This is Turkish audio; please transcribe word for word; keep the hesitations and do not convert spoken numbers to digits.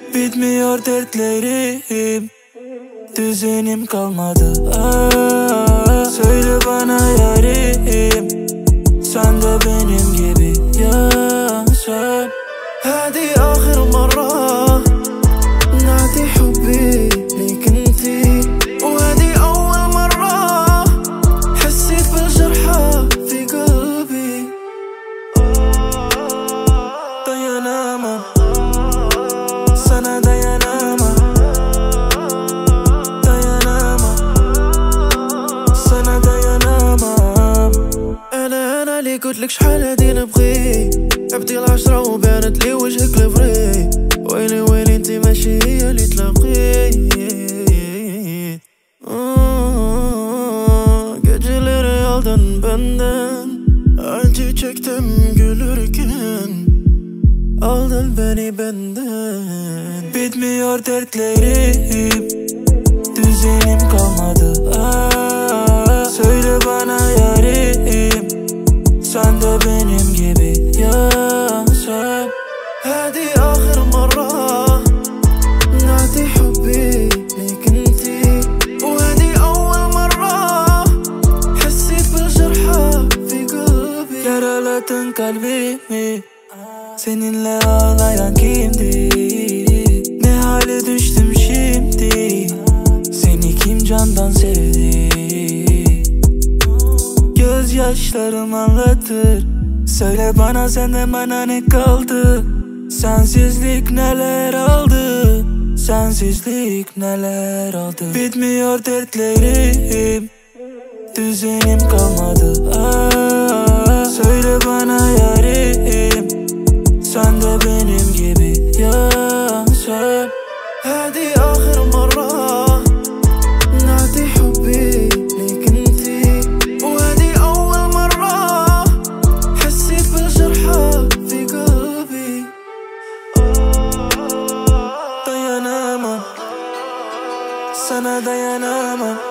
Bitmiyor dertlerim, düzenim kalmadı. Aa, söyle bana yarim, sen de benim gibi yaşa. هادي آخر مرة نعطي حبي ليك انتي، وهادي أول مرة حسيت بالجرحى في قلبي. Dayanamam, sana dayanamam. Dayanamam, sana dayanamam. أنا أنا اللي قلتلك شحال هادي نبغي، عبتي العشرة وبانت لي وجهك الفري. ويلي ويلي انتي ماشي هي اللي تلاقي. Geceleri aldın benden, acı çektim gülürken, aldın beni benden. Bitmiyor dertlerim, düzenim kalmadı. Aa, söyle bana yarim, sen de benim gibi yaşa. هادي آخر مرة نعطي حبي ليك انتي، وهادي أول مرة حسيت بالجرحى في قلبي. Yaraladın kalbimi, seninle ağlayan kimdi? Ne hale düştüm şimdi, seni kim candan sevdi? Gözyaşlarım anlatır, söyle bana senden bana ne kaldı? Sensizlik neler aldı, sensizlik neler aldı. Bitmiyor dertlerim, düzenim kalmadı. Aa, söyle bana yarim, sen de benim gibi yaşa. هادي آخر مرة نعطي حبي ليك انتي، وهادي أول مرة حسيت بالجرحى في قلبي. Dayanamam, sana dayanamam.